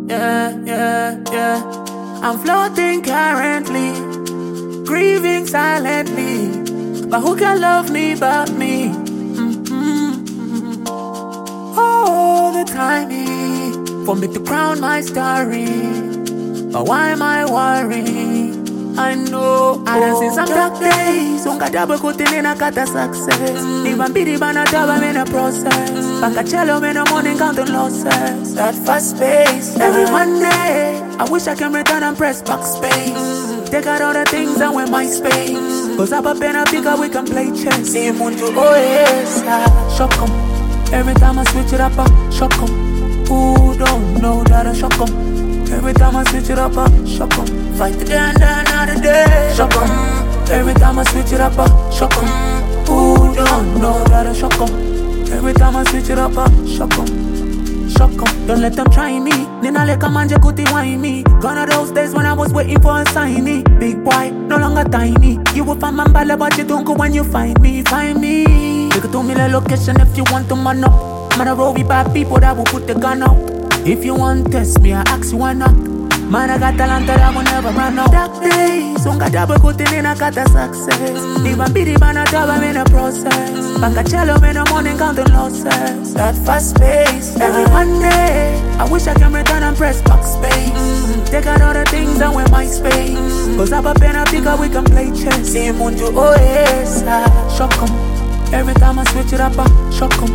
Yeah, yeah, yeah. I'm floating currently, grieving silently. But who can love me but me? Oh, the timing for me to crown my story. But why am I worrying? I know I done seen some dark days. Unga double kutin in a kata success. Nivan bidi bana daba in a process. Baka cello in the morning counting losses. That fast pace every Monday. I wish I can return and press backspace. Take out all the things and wear my space. Cause up a pen a bigger we can play chess. See Muntu OS. Shock 'em. Every time I switch it up, I shock 'em. Who don't know that I shock 'em? Every time I switch it up, I shock 'em. Fight the day and die another day. Shock 'em. Every time I switch it up, I shock 'em. Who don't know that I shock 'em? Every time I switch it up, I shock 'em. Shock 'em. Don't let them try me. Nina leka manje kuti wine me. Gone are those days when I was waiting for a signy. Big boy, no longer tiny. You will find my bala, but you don't go when you find me. Find me. You can tell me the location if you want to man up. Man, I roll with bad people that will put the gun out. If you want test me, I ask you why not. Man, I got talent that I will never run out. Dark days, unga double kutin in a kata success. Nivan bidi bana daba in a process. Baka cello in the morning counting losses. That fast pace every Monday. I wish I can return and press backspace. Take out all the things and wear my space. Cause up a pen a bigger we can play chess. See Muntu OS. Shock 'em. Every time I switch it up, I shock 'em.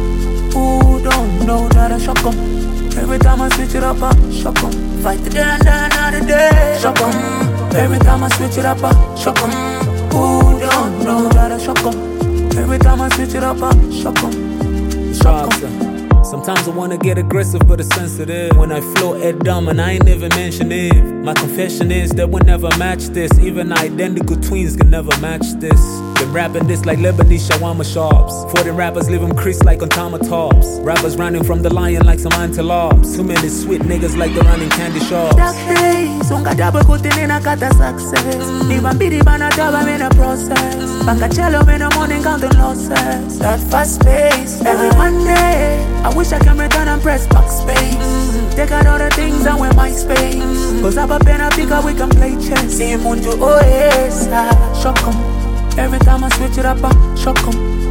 Who don't know that I shock 'em? Every time I switch it up, I shock 'em. Fight the day and die another day. Shock 'em. Every time I switch it up, I shock 'em. Who don't know that I shock 'em? Every time I switch it up, I shock 'em. Shock 'em. Sometimes I wanna get aggressive, but it's sensitive. When I flow Ed dumb and I ain't never mention it. My confession is that we'll never match this. Even identical twins can never match this. Been rapping this like Lebanese shawarma shops. 40 rappers live them crease like on Tama tops. Rappers running from the lion like some antelopes. Too many sweet niggas like they're running candy shops. Dark days, unga double kutin in a kata success. Nivan bidi bana daba in a process. Baka cello in the morning counting losses. That fast pace every Monday. I wish I can return and press backspace. Take out all the things and wear my space. Cause up a pen a bigger we can play chess. See Muntu OS. Shock 'em. Every time I switch it up, I shock 'em.